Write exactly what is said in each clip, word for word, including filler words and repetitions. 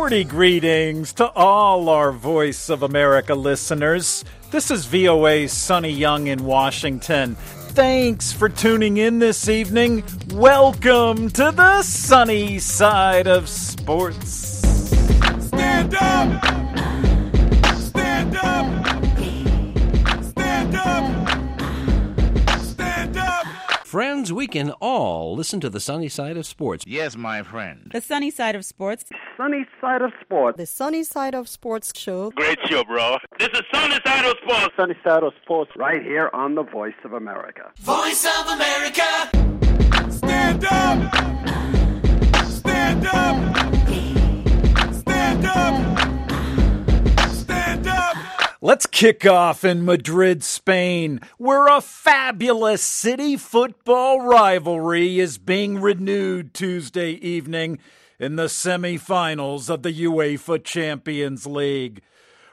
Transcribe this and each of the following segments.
Sporty greetings to all our Voice of America listeners. This is V O A's Sonny Young in Washington. Thanks for tuning in this evening. Welcome to the sunny side of sports. Stand up! Stand up! Stand up! Stand up! Friends, we can all listen to the sunny side of sports. Yes, my friend. The sunny side of sports. Sunny side of sports. The Sunny Side of Sports show. Great show, bro. This is Sunny Side of Sports. Sunny side of sports right here on the Voice of America. Voice of America! Stand up! Stand up! Stand up! Stand up! Let's kick off in Madrid, Spain, where a fabulous city football rivalry is being renewed Tuesday evening in the semifinals of the UEFA Champions League.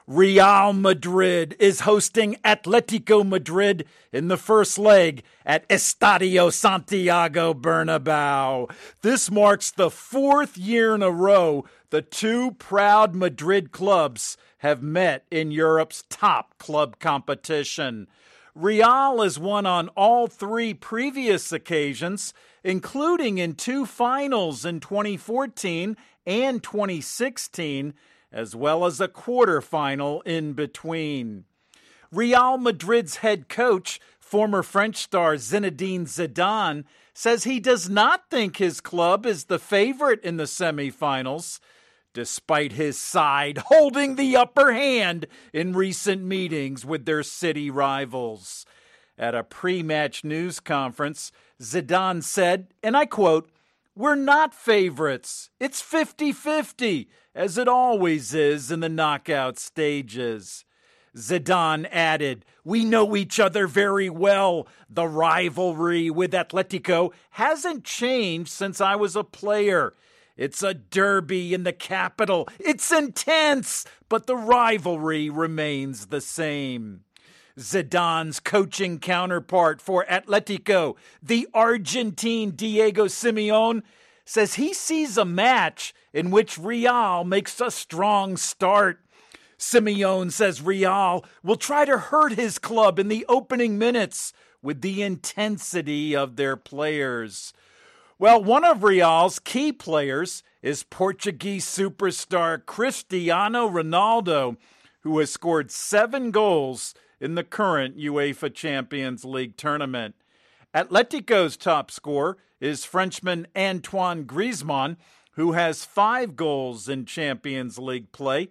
Real Madrid is hosting Atletico Madrid in the first leg at Estadio Santiago Bernabeu. This marks the fourth year in a row the two proud Madrid clubs have met in Europe's top club competition. Real has won on all three previous occasions, including in two finals in twenty fourteen and twenty sixteen, as well as a quarterfinal in between. Real Madrid's head coach, former French star Zinedine Zidane, says he does not think his club is the favorite in the semifinals, despite his side holding the upper hand in recent meetings with their city rivals. At a pre-match news conference, Zidane said, and I quote, "We're not favorites. It's fifty-fifty, as it always is in the knockout stages." Zidane added, "We know each other very well. The rivalry with Atletico hasn't changed since I was a player. It's a derby in the capital. It's intense, but the rivalry remains the same." Zidane's coaching counterpart for Atletico, the Argentine Diego Simeone, says he sees a match in which Real makes a strong start. Simeone says Real will try to hurt his club in the opening minutes with the intensity of their players. Well, one of Real's key players is Portuguese superstar Cristiano Ronaldo, who has scored seven goals in the current UEFA Champions League tournament. Atletico's top scorer is Frenchman Antoine Griezmann, who has five goals in Champions League play.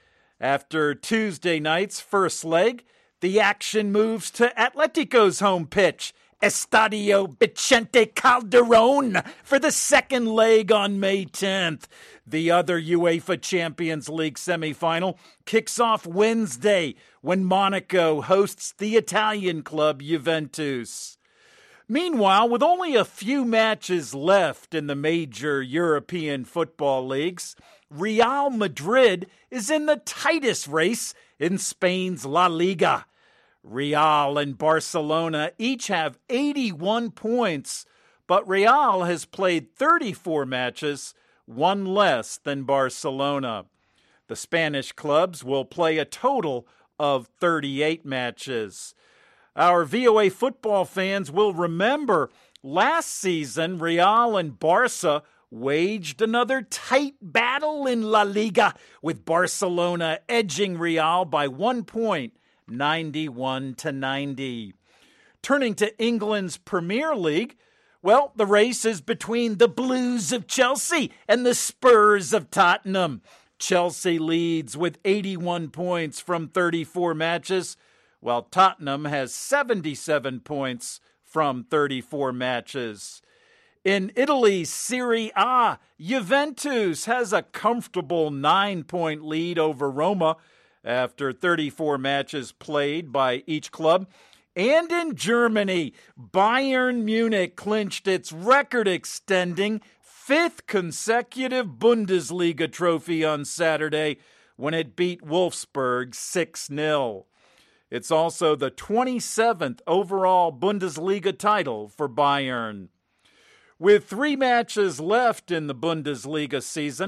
After Tuesday night's first leg, the action moves to Atletico's home pitch, Estadio Vicente Calderón, for the second leg on May tenth. The other UEFA Champions League semifinal kicks off Wednesday when Monaco hosts the Italian club Juventus. Meanwhile, with only a few matches left in the major European football leagues, Real Madrid is in the tightest race in Spain's La Liga. Real and Barcelona each have eighty-one points, but Real has played thirty-four matches, one less than Barcelona. The Spanish clubs will play a total of thirty-eight matches. Our V O A football fans will remember last season Real and Barca waged another tight battle in La Liga, with Barcelona edging Real by one point, ninety-one to ninety. Turning to England's Premier League, well, the race is between the Blues of Chelsea and the Spurs of Tottenham. Chelsea leads with eighty-one points from thirty-four matches, while Tottenham has seventy-seven points from thirty-four matches. In Italy's Serie A, Juventus has a comfortable nine-point lead over Roma after thirty-four matches played by each club. And in Germany, Bayern Munich clinched its record-extending fifth consecutive Bundesliga trophy on Saturday when it beat Wolfsburg six nil. It's also the twenty-seventh overall Bundesliga title for Bayern. With three matches left in the Bundesliga season,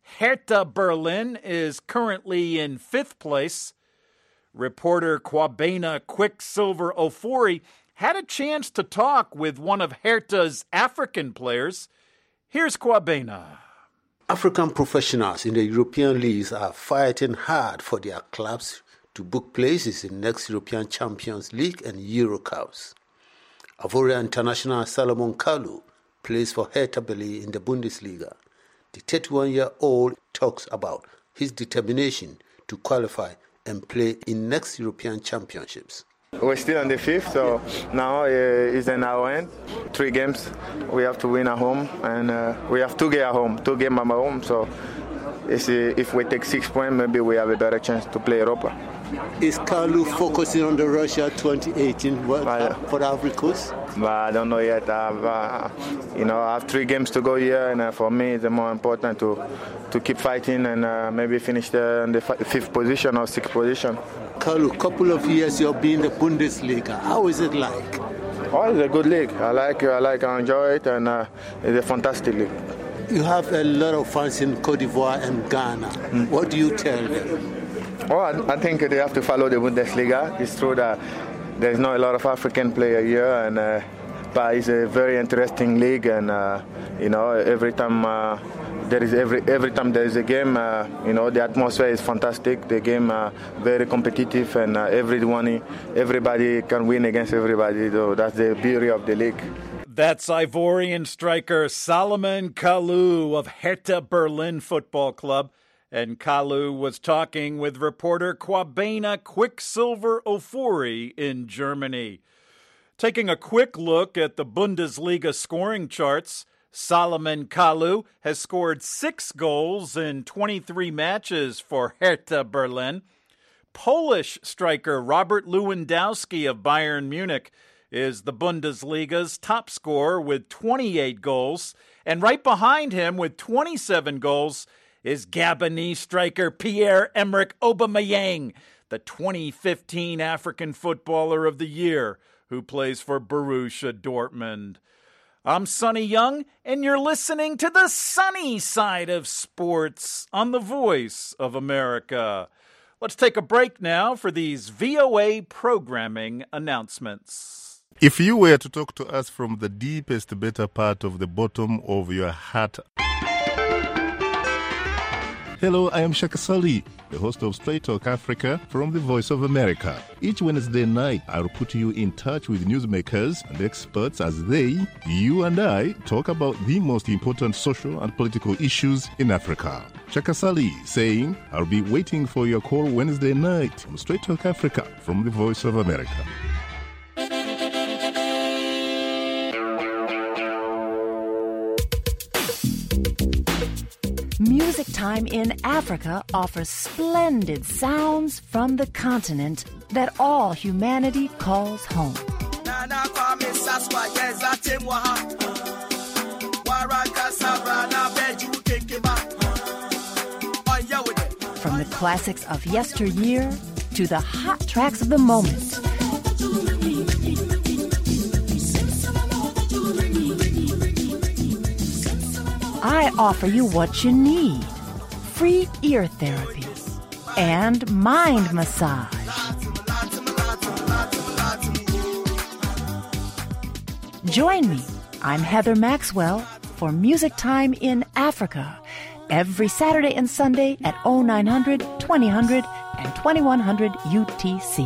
Hertha Berlin is currently in fifth place. Reporter Kwabena Quicksilver Ofori had a chance to talk with one of Hertha's African players. Here's Kwabena. African professionals in the European leagues are fighting hard for their clubs to book places in next European Champions League and Euro Cups. Ivorian international Salomon Kalou plays for Hertha Berlin in the Bundesliga. The thirty-one-year-old talks about his determination to qualify and play in next European Championships. We're still on the fifth, so now uh, it's in our end. Three games, we have to win at home, and uh, we have two games at home, two games at home. So it's, uh, if we take six points, maybe we have a better chance to play Europa. Is Kalou focusing on the Russia twenty eighteen World Cup for the Ivory Coast? But I don't know yet. I've, uh, you know, I have three games to go here, and uh, for me, it's more important to to keep fighting and uh, maybe finish the, in the fifth position or sixth position. Kalou, couple of years you've been in the Bundesliga. How is it like? Oh, it's a good league. I like it. I like. I enjoy it, and uh, it's a fantastic league. You have a lot of fans in Cote d'Ivoire and Ghana. Mm. What do you tell them? Oh, I, I think they have to follow the Bundesliga. It's true that there's not a lot of African players here, and uh, but it's a very interesting league. And uh, you know, every time uh, there is every every time there is a game, uh, you know, the atmosphere is fantastic. The game uh, very competitive, and uh, everyone, everybody can win against everybody. So that's the beauty of the league. That's Ivorian striker Salomon Kalou of Hertha Berlin Football Club. And Kalou was talking with reporter Kwabena Quicksilver Ofori in Germany. Taking a quick look at the Bundesliga scoring charts, Salomon Kalou has scored six goals in twenty-three matches for Hertha Berlin. Polish striker Robert Lewandowski of Bayern Munich is the Bundesliga's top scorer with twenty-eight goals. And right behind him with twenty-seven goals is Gabonese striker Pierre-Emerick Aubameyang, the twenty fifteen African Footballer of the Year, who plays for Borussia Dortmund. I'm Sonny Young, and you're listening to the sunny side of sports on the Voice of America. Let's take a break now for these V O A programming announcements. If you were to talk to us from the deepest, better part of the bottom of your heart. Hello, I am Shaka Sali, the host of Straight Talk Africa from the Voice of America. Each Wednesday night, I'll put you in touch with newsmakers and experts as they, you and I, talk about the most important social and political issues in Africa. Shaka Sali saying, I'll be waiting for your call Wednesday night on Straight Talk Africa from the Voice of America. Music Time in Africa offers splendid sounds from the continent that all humanity calls home. From the classics of yesteryear to the hot tracks of the moment. I offer you what you need. Free ear therapy and mind massage. Join me. I'm Heather Maxwell for Music Time in Africa every Saturday and Sunday at oh nine hundred, twenty hundred, and twenty-one hundred U T C.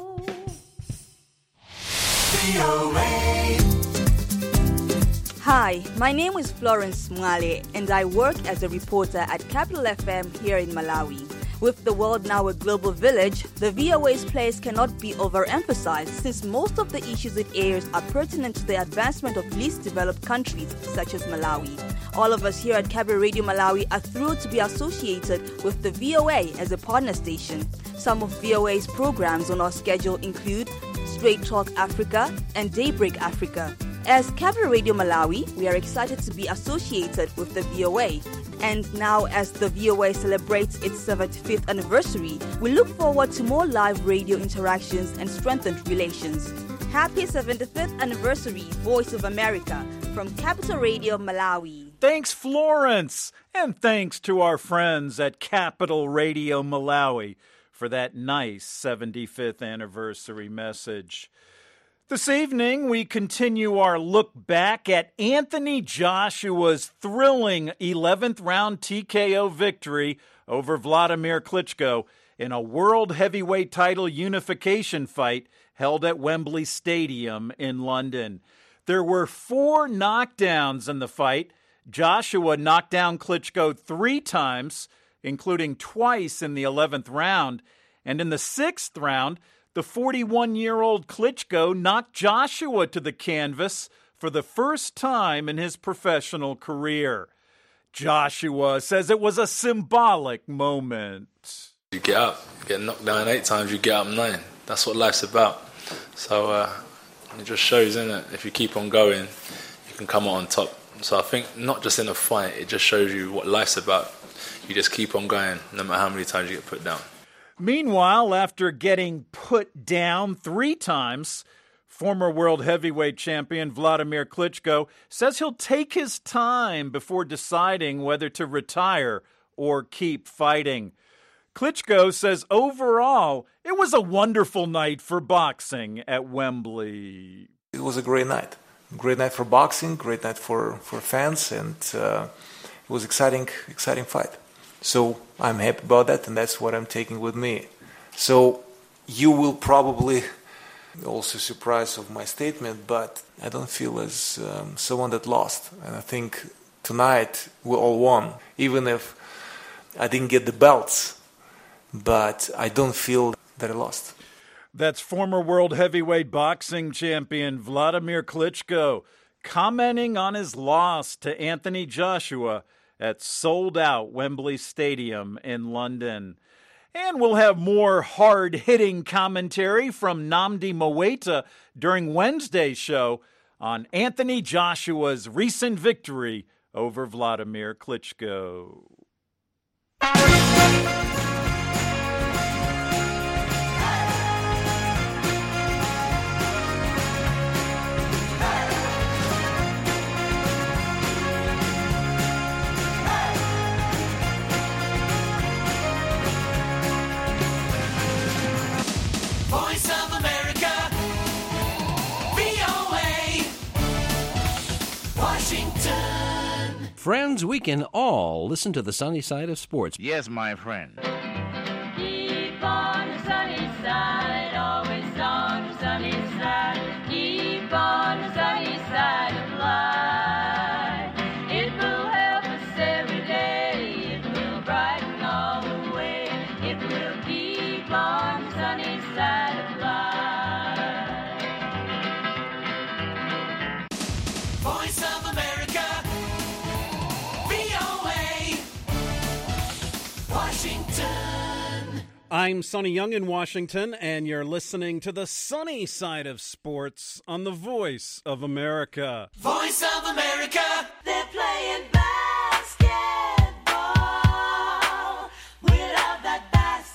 Hi, my name is Florence Mwale, and I work as a reporter at Capital F M here in Malawi. With the world now a global village, the V O A's place cannot be overemphasized since most of the issues it airs are pertinent to the advancement of least developed countries such as Malawi. All of us here at Capital Radio Malawi are thrilled to be associated with the V O A as a partner station. Some of V O A's programs on our schedule include Straight Talk Africa and Daybreak Africa. As Capital Radio Malawi, we are excited to be associated with the V O A. And now, as the V O A celebrates its seventy-fifth anniversary, we look forward to more live radio interactions and strengthened relations. Happy seventy-fifth anniversary, Voice of America, from Capital Radio Malawi. thanks, Florence. And thanks to our friends at Capital Radio Malawi for that nice seventy-fifth anniversary message. This evening, we continue our look back at Anthony Joshua's thrilling eleventh round T K O victory over Vladimir Klitschko in a world heavyweight title unification fight held at Wembley Stadium in London. There were four knockdowns in the fight. Joshua knocked down Klitschko three times, including twice in the eleventh round. And in the sixth round, the forty-one-year-old Klitschko knocked Joshua to the canvas for the first time in his professional career. Joshua says it was a symbolic moment. You get up, you get knocked down eight times, you get up nine. That's what life's about. So uh, it just shows, innit? If you keep on going, you can come out on top. So I think not just in a fight, it just shows you what life's about. You just keep on going, no matter how many times you get put down. Meanwhile, after getting put down three times, former world heavyweight champion Vladimir Klitschko says he'll take his time before deciding whether to retire or keep fighting. Klitschko says overall, it was a wonderful night for boxing at Wembley. It was a great night. Great night for boxing, great night for, for fans, and uh, it was exciting, exciting fight. So I'm happy about that, and that's what I'm taking with me. So you will probably also surprised of my statement, but I don't feel as um, someone that lost. And I think tonight we all won, even if I didn't get the belts, but I don't feel that I lost. That's former world heavyweight boxing champion Vladimir Klitschko commenting on his loss to Anthony Joshua at sold-out Wembley Stadium in London. And we'll have more hard-hitting commentary from Nnamdi Mowaita during Wednesday's show on Anthony Joshua's recent victory over Vladimir Klitschko. Voice of America, V O A, Washington. Friends, we can all listen to the sunny side of sports. Yes, my friend. Keep on the sunny side, always on the sunny side. Keep on the sunny side of life. It will help us every day. It will brighten all the way. It will keep on the sunny side of life. Voice of America, V O A, Washington. I'm Sonny Young in Washington, and you're listening to the sunny side of sports on the Voice of America. Voice of America, They're playing basketball without that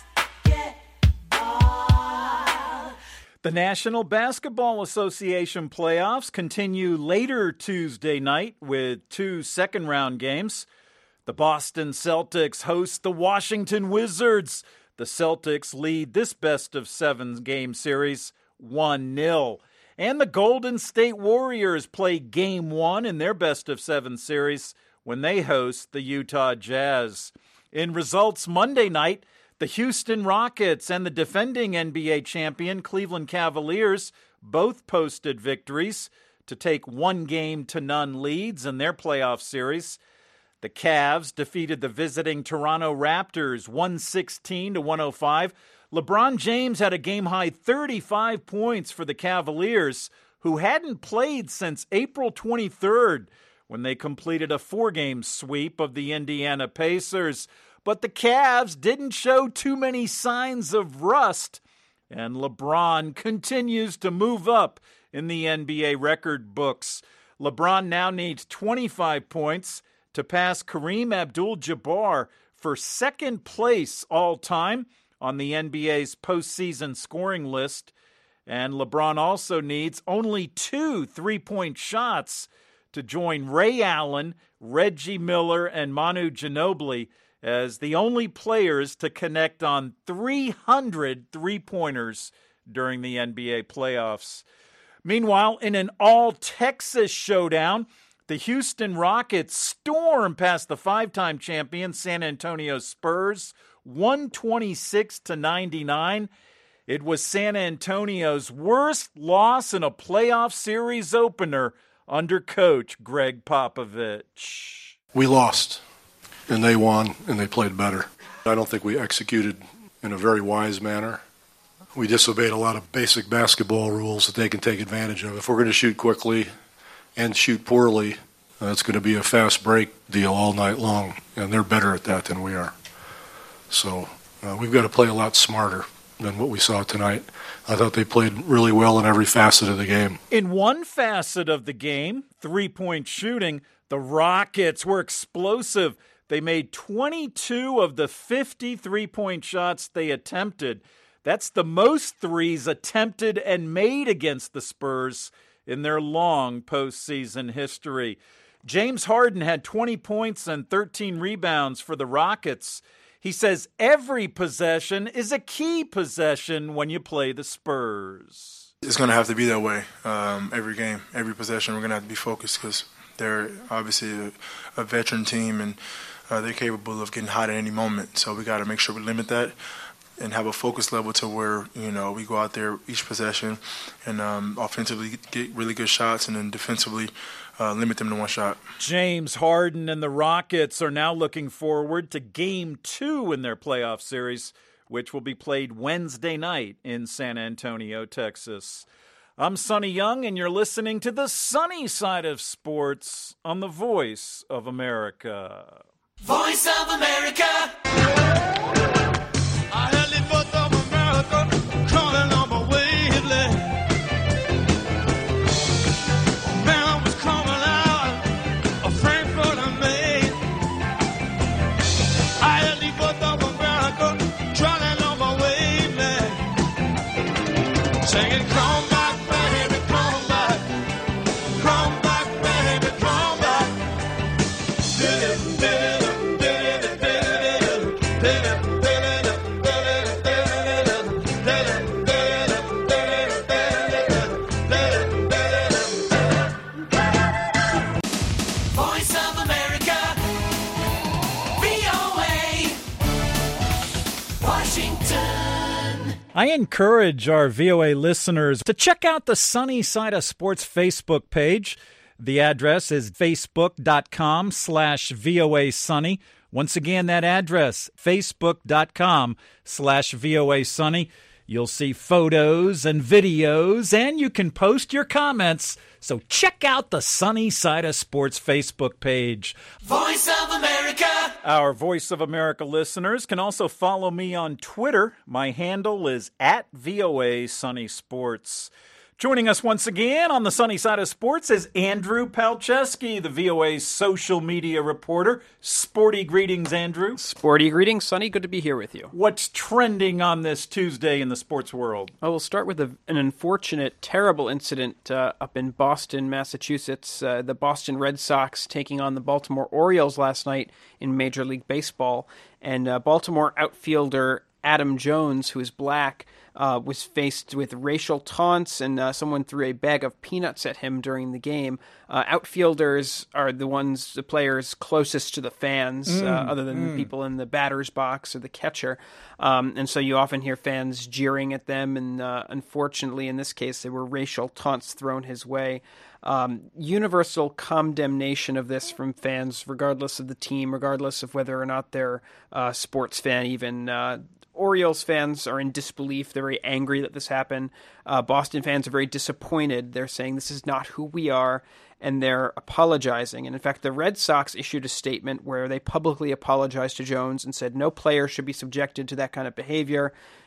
basketball. The National Basketball Association playoffs continue later Tuesday night with two second-round games. The Boston Celtics host the Washington Wizards. The Celtics lead this best-of-seven game series one nil. And the Golden State Warriors play Game one in their best-of-seven series when they host the Utah Jazz. In results Monday night, the Houston Rockets and the defending N B A champion Cleveland Cavaliers both posted victories to take one game to none leads in their playoff series. The Cavs defeated the visiting Toronto Raptors one sixteen to one oh five. LeBron James had a game-high thirty-five points for the Cavaliers, who hadn't played since April twenty-third when they completed a four-game sweep of the Indiana Pacers. But the Cavs didn't show too many signs of rust, and LeBron continues to move up in the N B A record books. LeBron now needs twenty-five points to pass Kareem Abdul-Jabbar for second place all-time on the N B A's postseason scoring list. And LeBron also needs only two three-point shots to join Ray Allen, Reggie Miller, and Manu Ginobili as the only players to connect on three hundred three-pointers during the N B A playoffs. Meanwhile, in an all-Texas showdown, the Houston Rockets stormed past the five-time champion San Antonio Spurs, one twenty-six to ninety-nine. It was San Antonio's worst loss in a playoff series opener under coach Greg Popovich. We lost, and they won, and they played better. I don't think we executed in a very wise manner. We disobeyed a lot of basic basketball rules that they can take advantage of. If we're going to shoot quickly and shoot poorly, uh, it's going to be a fast break deal all night long, and they're better at that than we are. So uh, we've got to play a lot smarter than what we saw tonight. I thought they played really well in every facet of the game. In one facet of the game, three-point shooting, the Rockets were explosive. They made twenty-two of the fifty three-point shots they attempted. That's the most threes attempted and made against the Spurs in their long postseason history. James Harden had twenty points and thirteen rebounds for the Rockets. He says every possession is a key possession when you play the Spurs. It's going to have to be that way um, every game, every possession. We're going to have to be focused because they're obviously a, a veteran team and uh, they're capable of getting hot at any moment. So we got to make sure we limit that and have a focus level to where, you know, we go out there each possession and um, offensively get really good shots and then defensively uh, limit them to one shot. James Harden and the Rockets are now looking forward to Game two in their playoff series, which will be played Wednesday night in San Antonio, Texas. I'm Sonny Young, and you're listening to the sunny side of sports on the Voice of America. Voice of America. Singing, come back, baby, come back. Come back, baby, come back. Voice of America, V O A, Washington. I encourage our V O A listeners to check out the Sunny Side of Sports Facebook page. The address is facebook.com slash VOA Sunny. Once again, that address, facebook.com slash VOA Sunny. You'll see photos and videos, and you can post your comments. So check out the Sunny Side of Sports Facebook page. Voice of America. Our Voice of America listeners can also follow me on Twitter. My handle is at V O A Sunny Sports. Joining us once again on the Sunny Side of Sports is Andrew Palczewski, the V O A's social media reporter. Sporty greetings, Andrew. Sporty greetings, Sonny. Good to be here with you. What's trending on this Tuesday in the sports world? Well, we'll start with a, an unfortunate, terrible incident uh, up in Boston, Massachusetts. Uh, the Boston Red Sox taking on the Baltimore Orioles last night in Major League Baseball. And uh, Baltimore outfielder Adam Jones, who is black, Uh, was faced with racial taunts, and uh, someone threw a bag of peanuts at him during the game. Uh, outfielders are the ones, the players closest to the fans, Mm, uh, other than mm. the people in the batter's box or the catcher. Um, and so you often hear fans jeering at them, and uh, unfortunately, in this case, there were racial taunts thrown his way. Um, universal condemnation of this from fans, regardless of the team, regardless of whether or not they're a sports fan even. Uh, Orioles fans are in disbelief. They're very angry that this happened. Uh, Boston fans are very disappointed. They're saying this is not who we are, and they're apologizing. And in fact, the Red Sox issued a statement where they publicly apologized to Jones and said no player should be subjected to that kind of behavior.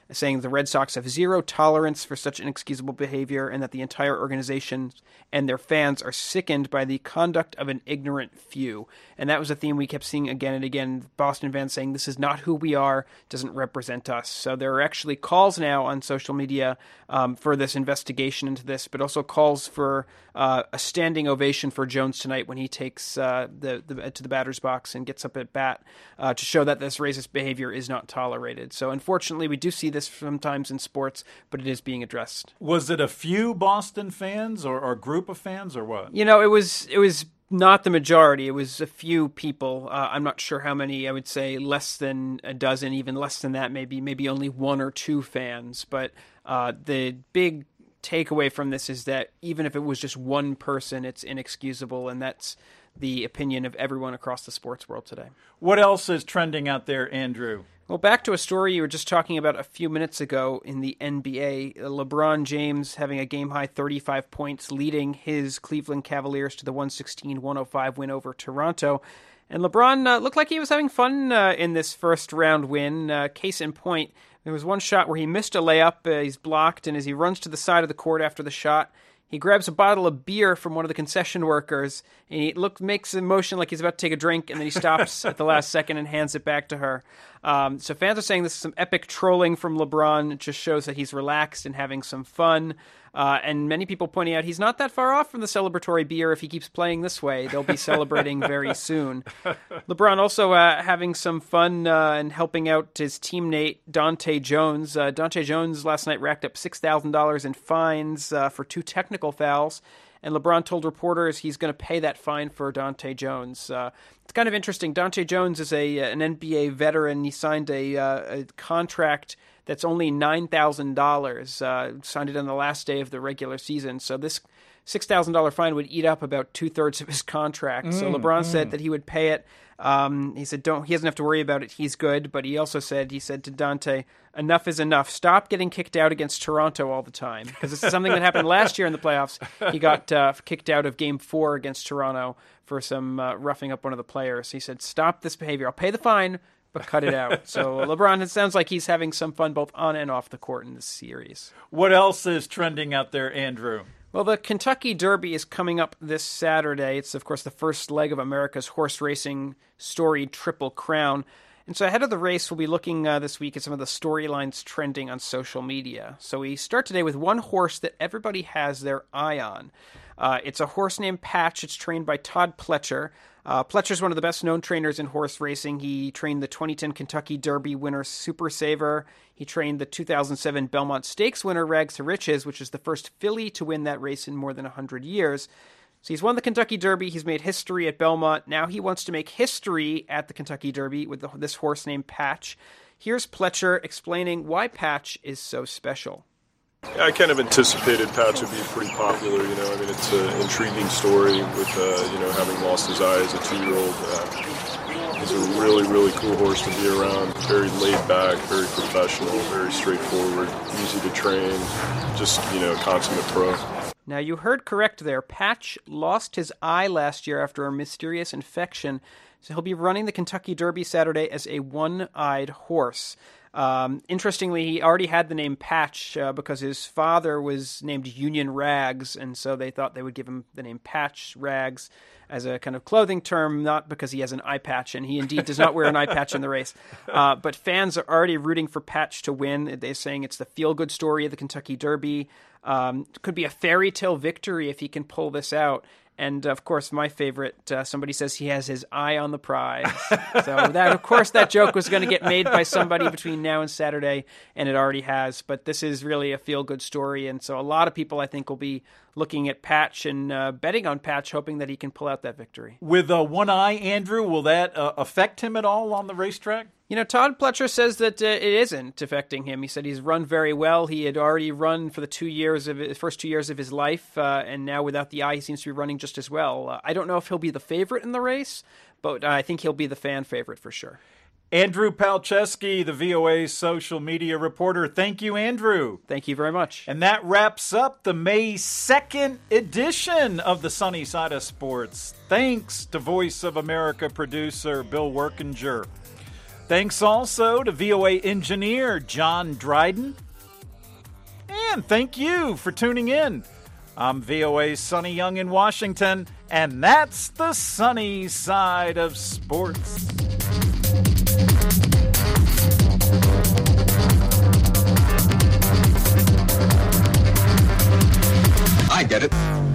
saying the Red Sox have zero tolerance for such inexcusable behavior and that the entire organization and their fans are sickened by the conduct of an ignorant few. And that was a theme we kept seeing again and again. Boston fans saying this is not who we are, doesn't represent us. So there are actually calls now on social media um, for this investigation into this, but also calls for uh, a standing ovation for Jones tonight when he takes uh, the, the to the batter's box and gets up at bat uh, to show that this racist behavior is not tolerated. So unfortunately, we do see this sometimes in sports, but it is being addressed. Was it a few Boston fans or, or group of fans or what? You know, it was it was not the majority. It was a few people. Uh, I'm not sure how many. I would say less than a dozen, even less than that, maybe maybe only one or two fans. But uh, the big takeaway from this is that even if it was just one person, it's inexcusable, and that's the opinion of everyone across the sports world today. What else is trending out there, Andrew? Well, back to a story you were just talking about a few minutes ago in the N B A. LeBron James having a game-high thirty-five points, leading his Cleveland Cavaliers to the one sixteen one oh five win over Toronto. And LeBron uh, looked like he was having fun uh, in this first-round win. Uh, case in point, there was one shot where he missed a layup. Uh, he's blocked, and as he runs to the side of the court after the shot, he grabs a bottle of beer from one of the concession workers, and he look, makes a motion like he's about to take a drink, and then he stops at the last second and hands it back to her. Um, so fans are saying this is some epic trolling from LeBron. It just shows that he's relaxed and having some fun. Uh, and many people pointing out he's not that far off from the celebratory beer if he keeps playing this way. They'll be celebrating very soon. LeBron also uh, having some fun uh, and helping out his teammate Dante Jones. Uh, Dante Jones last night racked up six thousand dollars in fines uh, for two technical fouls. And LeBron told reporters he's going to pay that fine for Dante Jones. Uh, it's kind of interesting. Dante Jones is a an N B A veteran. He signed a, uh, a contract that's only nine thousand dollars, uh, signed it on the last day of the regular season. So this six thousand dollars fine would eat up about two-thirds of his contract. Mm, so LeBron mm. said that he would pay it. Um, he said don't. He doesn't have to worry about it. He's good. But he also said, he said to Dante, enough is enough. Stop getting kicked out against Toronto all the time. Because this is something that happened last year in the playoffs. He got uh, kicked out of game four against Toronto for some uh, roughing up one of the players. He said, stop this behavior. I'll pay the fine, but cut it out. So LeBron, it sounds like he's having some fun both on and off the court in this series. What else is trending out there, Andrew? Well, the Kentucky Derby is coming up this Saturday. It's, of course, the first leg of America's horse racing storied Triple Crown. And so ahead of the race, we'll be looking uh, this week at some of the storylines trending on social media. So we start today with one horse that everybody has their eye on. Uh, it's a horse named Patch. It's trained by Todd Pletcher. Uh, Pletcher's one of the best-known trainers in horse racing. He trained the twenty ten Kentucky Derby winner Super Saver. He trained the two thousand seven Belmont Stakes winner Rags to Riches, which is the first filly to win that race in more than one hundred years. So he's won the Kentucky Derby. He's made history at Belmont. Now he wants to make history at the Kentucky Derby with the, this horse named Patch. Here's Pletcher explaining why Patch is so special. Yeah, I kind of anticipated Patch would be pretty popular, you know. I mean, it's an intriguing story with, uh, you know, having lost his eye as a two-year-old. Uh, he's a really, really cool horse to be around. Very laid back, very professional, very straightforward, easy to train, just, you know, consummate pro. Now, you heard correct there. Patch lost his eye last year after a mysterious infection, so he'll be running the Kentucky Derby Saturday as a one-eyed horse. Um, interestingly, he already had the name Patch uh, because his father was named Union Rags, and so they thought they would give him the name Patch Rags as a kind of clothing term, not because he has an eye patch, and he indeed does not wear an eye patch in the race. Uh, but fans are already rooting for Patch to win. They're saying it's the feel-good story of the Kentucky Derby. Um, it could be a fairy tale victory if he can pull this out. And, of course, my favorite, uh, somebody says he has his eye on the prize. So, that, of course, that joke was going to get made by somebody between now and Saturday, and it already has. But this is really a feel-good story, and so a lot of people, I think, will be looking at Patch and uh, betting on Patch, hoping that he can pull out that victory. With uh, one eye, Andrew, will that uh, affect him at all on the racetrack? You know, Todd Pletcher says that uh, it isn't affecting him. He said he's run very well. He had already run for the two years of his first two years of his life, uh, and now without the eye, he seems to be running just as well. Uh, I don't know if he'll be the favorite in the race, but uh, I think he'll be the fan favorite for sure. Andrew Palczewski, the V O A social media reporter. Thank you, Andrew. Thank you very much. And that wraps up the May second edition of the Sunny Side of Sports. Thanks to Voice of America producer Bill Workinger. Thanks also to V O A engineer John Dryden. And thank you for tuning in. I'm V O A's Sonny Young in Washington, and that's the sunny side of sports. I get it.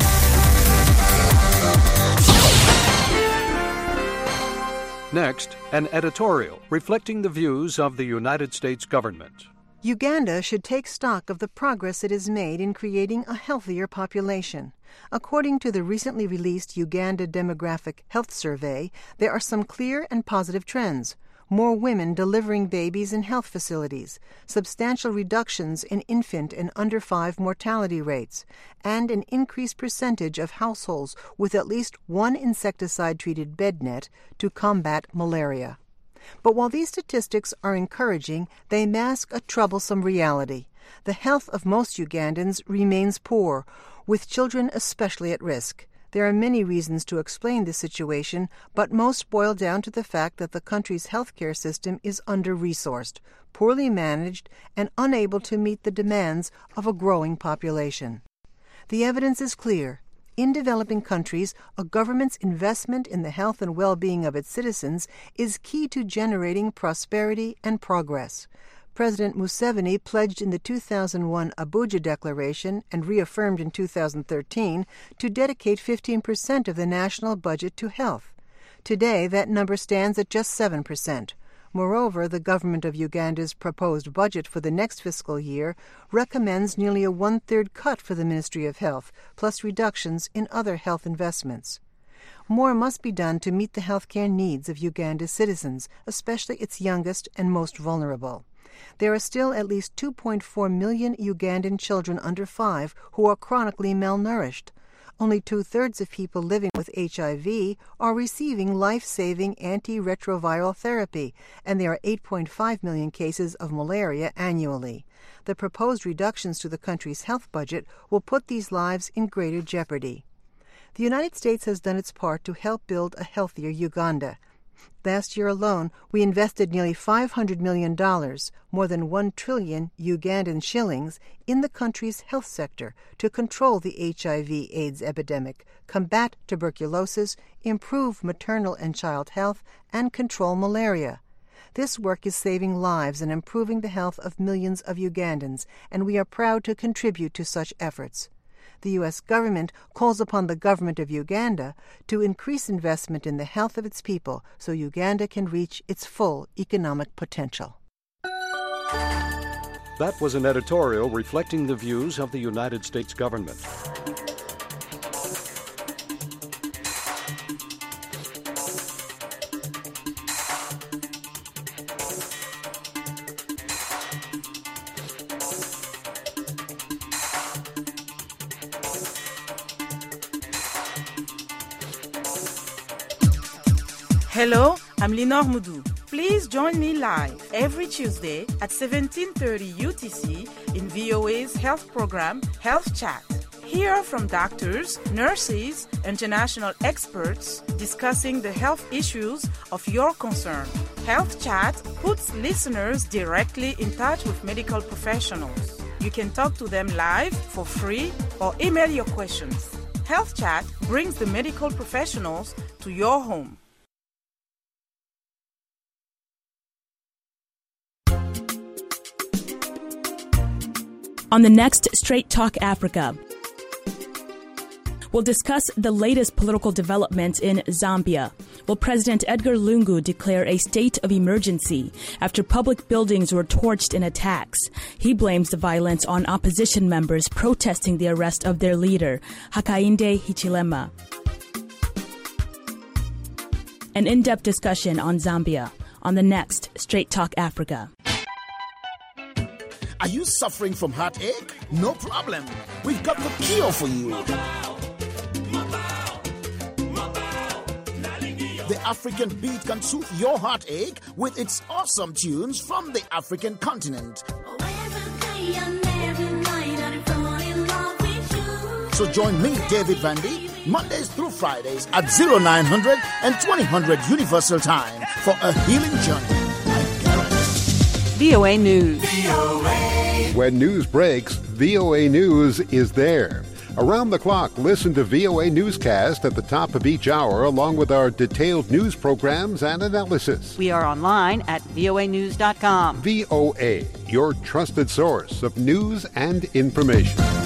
Next, an editorial reflecting the views of the United States government. Uganda should take stock of the progress it has made in creating a healthier population. According to the recently released Uganda Demographic Health Survey, there are some clear and positive trends. More women delivering babies in health facilities, substantial reductions in infant and under five mortality rates, and an increased percentage of households with at least one insecticide-treated bed net to combat malaria. But while these statistics are encouraging, they mask a troublesome reality. The health of most Ugandans remains poor, with children especially at risk. There are many reasons to explain this situation, but most boil down to the fact that the country's healthcare system is under-resourced, poorly managed, and unable to meet the demands of a growing population. The evidence is clear. In developing countries, a government's investment in the health and well-being of its citizens is key to generating prosperity and progress. President Museveni pledged in the two thousand one Abuja Declaration and reaffirmed in two thousand thirteen to dedicate fifteen percent of the national budget to health. Today, that number stands at just seven percent. Moreover, the government of Uganda's proposed budget for the next fiscal year recommends nearly a one-third cut for the Ministry of Health, plus reductions in other health investments. More must be done to meet the healthcare needs of Uganda's citizens, especially its youngest and most vulnerable. There are still at least two point four million Ugandan children under five who are chronically malnourished. Only two-thirds of people living with H I V are receiving life-saving antiretroviral therapy, and there are eight point five million cases of malaria annually. The proposed reductions to the country's health budget will put these lives in greater jeopardy. The United States has done its part to help build a healthier Uganda. Last year alone, we invested nearly five hundred million dollars, more than one trillion Ugandan shillings, in the country's health sector to control the H I V AIDS epidemic, combat tuberculosis, improve maternal and child health, and control malaria. This work is saving lives and improving the health of millions of Ugandans, and we are proud to contribute to such efforts. The U S government calls upon the government of Uganda to increase investment in the health of its people so Uganda can reach its full economic potential. That was an editorial reflecting the views of the United States government. Hello, I'm Lenore Moudou. Please join me live every Tuesday at seventeen thirty U T C in V O A's health program, Health Chat. Hear from doctors, nurses, international experts discussing the health issues of your concern. Health Chat puts listeners directly in touch with medical professionals. You can talk to them live for free or email your questions. Health Chat brings the medical professionals to your home. On the next Straight Talk Africa, we'll discuss the latest political developments in Zambia. Will President Edgar Lungu declare a state of emergency after public buildings were torched in attacks? He blames the violence on opposition members protesting the arrest of their leader, Hakainde Hichilema. An in-depth discussion on Zambia on the next Straight Talk Africa. Are you suffering from heartache? No problem. We've got the cure for you. The African beat can soothe your heartache with its awesome tunes from the African continent. So join me, David Vandy, Mondays through Fridays at oh nine hundred and twenty hundred Universal Time for a healing journey. V O A News. When news breaks, V O A News is there. Around the clock, listen to V O A Newscast at the top of each hour, along with our detailed news programs and analysis. We are online at V O A news dot com. V O A, your trusted source of news and information.